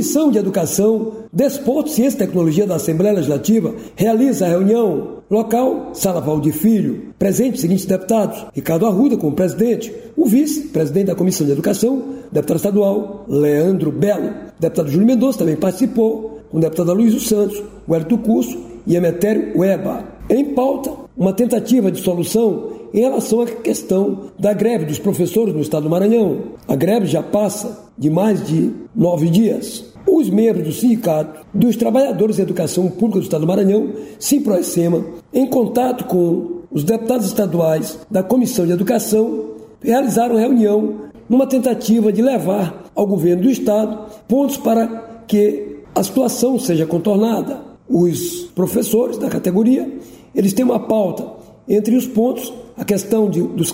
Comissão de Educação, Desporto, Ciência e Tecnologia da Assembleia Legislativa realiza a reunião local, Sala Valdir Filho. Presente os seguintes deputados: Ricardo Arruda como presidente, o vice-presidente da Comissão de Educação, deputado estadual Leandro Belo, deputado Júlio Mendonça também participou, o deputado Aloysio Santos, o Hélito Curso e Emetério Ueba. Em pauta, uma tentativa de solução em relação à questão da greve dos professores no estado do Maranhão. A greve já passa de mais de 9 dias. Os membros do Sindicato dos Trabalhadores de Educação Pública do estado do Maranhão, Simproecema, em contato com os deputados estaduais da Comissão de Educação, realizaram reunião numa tentativa de levar ao governo do estado pontos para que a situação seja contornada. Os professores da categoria, eles têm uma pauta entre os pontos, a questão dos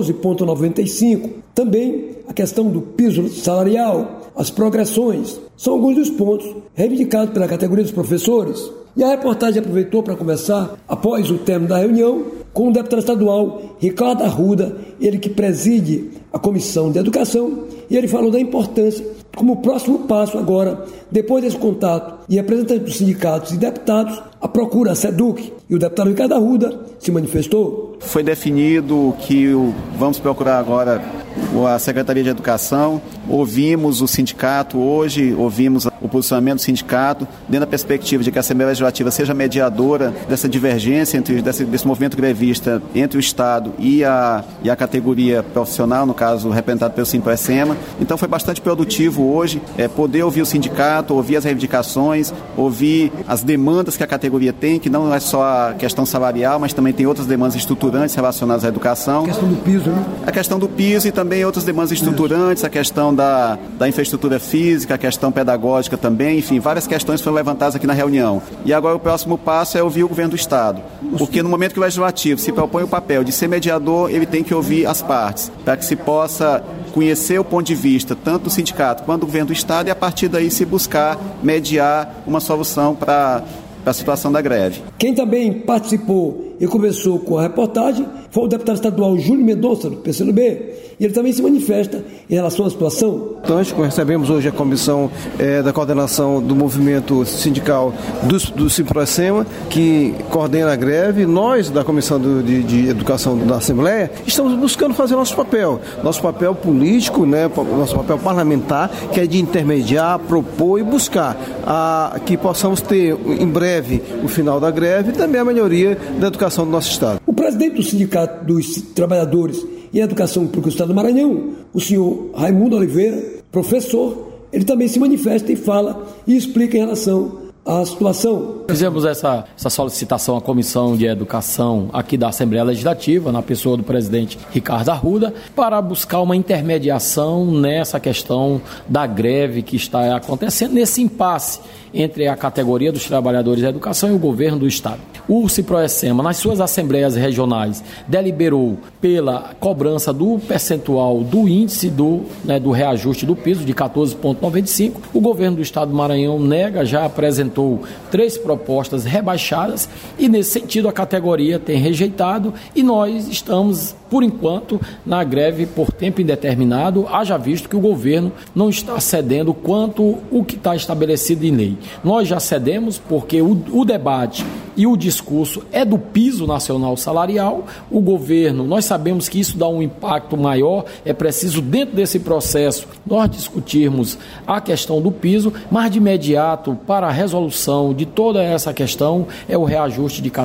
14,95, também a questão do piso salarial, as progressões, são alguns dos pontos reivindicados pela categoria dos professores. E a reportagem aproveitou para conversar, após o término da reunião, com o deputado estadual Ricardo Arruda, ele que preside a Comissão de Educação, e ele falou da importância, como próximo passo agora, depois desse contato e representantes dos sindicatos e deputados, a procura a SEDUC. E o deputado Ricardo Arruda se manifestou. Foi definido que vamos procurar agora a Secretaria de Educação. Ouvimos o sindicato hoje, ouvimos o posicionamento do sindicato, dentro da perspectiva de que a Assembleia Legislativa seja mediadora dessa divergência, desse movimento grevista entre o Estado e a categoria profissional, no caso representado pelo Simproecema. Então foi bastante produtivo hoje poder ouvir o sindicato, ouvir as reivindicações, ouvir as demandas que a categoria tem, que não é só a questão salarial, mas também tem outras demandas estruturantes relacionadas à educação. A questão do piso, né? A questão do piso e também outras demandas estruturantes, a questão da infraestrutura física, a questão pedagógica também, enfim, várias questões foram levantadas aqui na reunião. E agora o próximo passo é ouvir o governo do Estado, porque no momento que o Legislativo se propõe o papel de ser mediador, ele tem que ouvir as partes, para que se possa conhecer o ponto de vista tanto do sindicato quanto do governo do Estado e a partir daí se buscar mediar uma solução para a situação da greve. Quem também participou e conversou com a reportagem foi o deputado estadual Júlio Mendonça, do PCdoB, e ele também se manifesta em relação à situação. Nós recebemos hoje a comissão da coordenação do movimento sindical do Simproecema, que coordena a greve. Nós, da Comissão de Educação da Assembleia, estamos buscando fazer nosso papel político, né, nosso papel parlamentar, que é de intermediar, propor e buscar que possamos ter em breve o final da greve e também a melhoria da educação do nosso Estado. O presidente do Sindicato dos Trabalhadores em Educação Pública do Estado do Maranhão, o senhor Raimundo Oliveira, professor, ele também se manifesta e fala e explica em relação à situação. Fizemos essa solicitação à Comissão de Educação aqui da Assembleia Legislativa, na pessoa do presidente Ricardo Arruda, para buscar uma intermediação nessa questão da greve que está acontecendo, nesse impasse entre a categoria dos trabalhadores da educação e o governo do Estado. O Simproecema, nas suas assembleias regionais, deliberou pela cobrança do percentual do índice do reajuste do piso de 14,95. O governo do Estado do Maranhão nega, já apresentou 3 propostas rebaixadas e, nesse sentido, a categoria tem rejeitado e nós estamos, por enquanto, na greve por tempo indeterminado, haja visto que o governo não está cedendo quanto o que está estabelecido em lei. Nós já cedemos porque o debate e o discurso é do piso nacional salarial. O governo, nós sabemos que isso dá um impacto maior, é preciso dentro desse processo nós discutirmos a questão do piso, mas de imediato para a resolução de toda essa questão é o reajuste de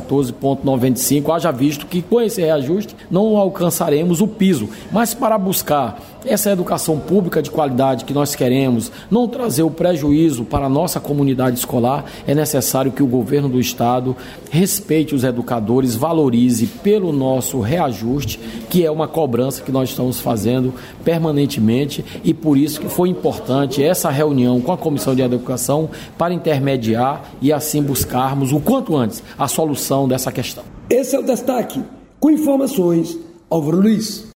14,95, haja visto que com esse reajuste não alcançaremos o piso, mas para buscar essa educação pública de qualidade que nós queremos, não trazer o prejuízo para a nossa comunidade escolar, é necessário que o governo do Estado respeite os educadores, valorize pelo nosso reajuste, que é uma cobrança que nós estamos fazendo permanentemente e por isso que foi importante essa reunião com a Comissão de Educação para intermediar e assim buscarmos o quanto antes a solução dessa questão. Esse é o destaque. Com informações, Álvaro Luiz.